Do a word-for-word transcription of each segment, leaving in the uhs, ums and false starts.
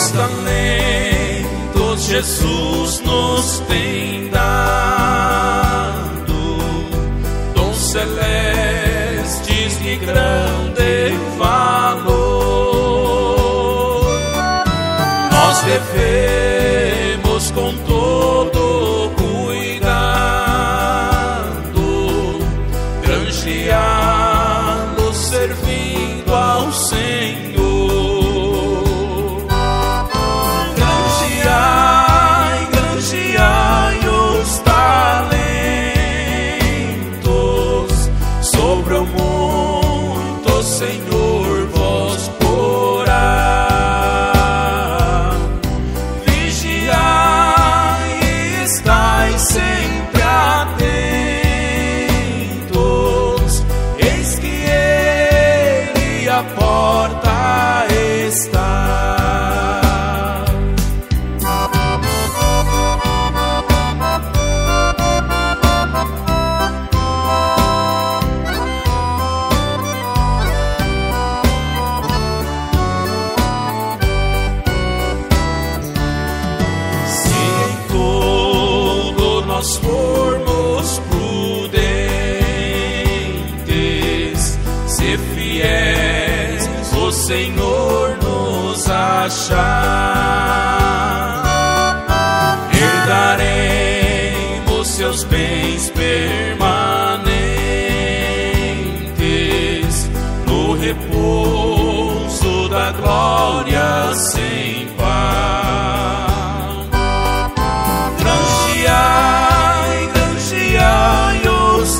Os talentos Jesus nos tem dado, dons celestes de grande valor. Nós devemos com todo cuidado granjeá-los servindo ao Senhor. Senhor, vós porá, vigiai e estai sempre atentos, eis que Ele à porta está. Nós formos prudentes, ser fiéis, o Senhor nos achar, herdaremos seus bens permanentes, no repouso da glória sem par. Granjeai, granjeai os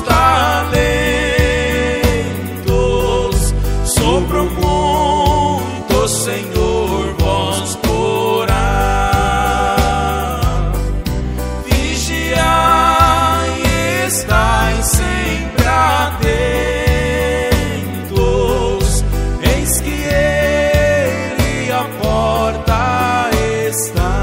talentos, sobre o mundo, Senhor, vós porá. Vigiai e estai sempre atentos, eis que Ele à porta está.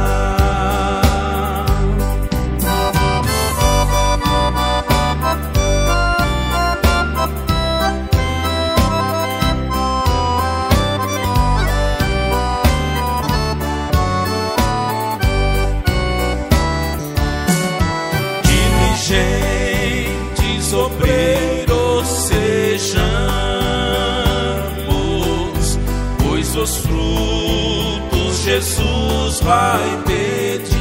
Diligentes obreiros sejamos, pois os frutos Jesus vai pedir.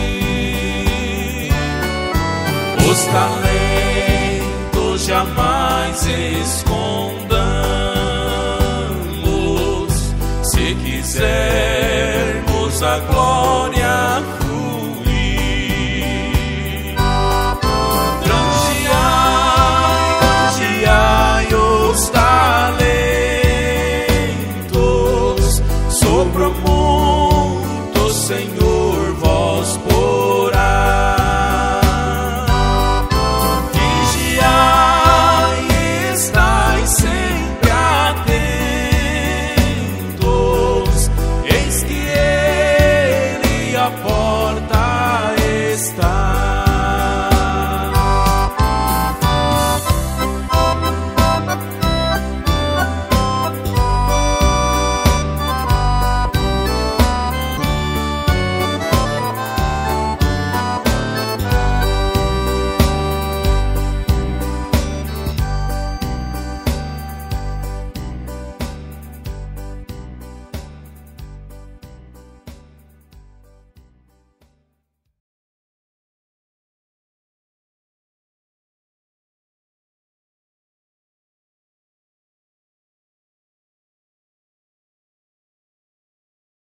Os talentos jamais escondamos, se quisermos a glória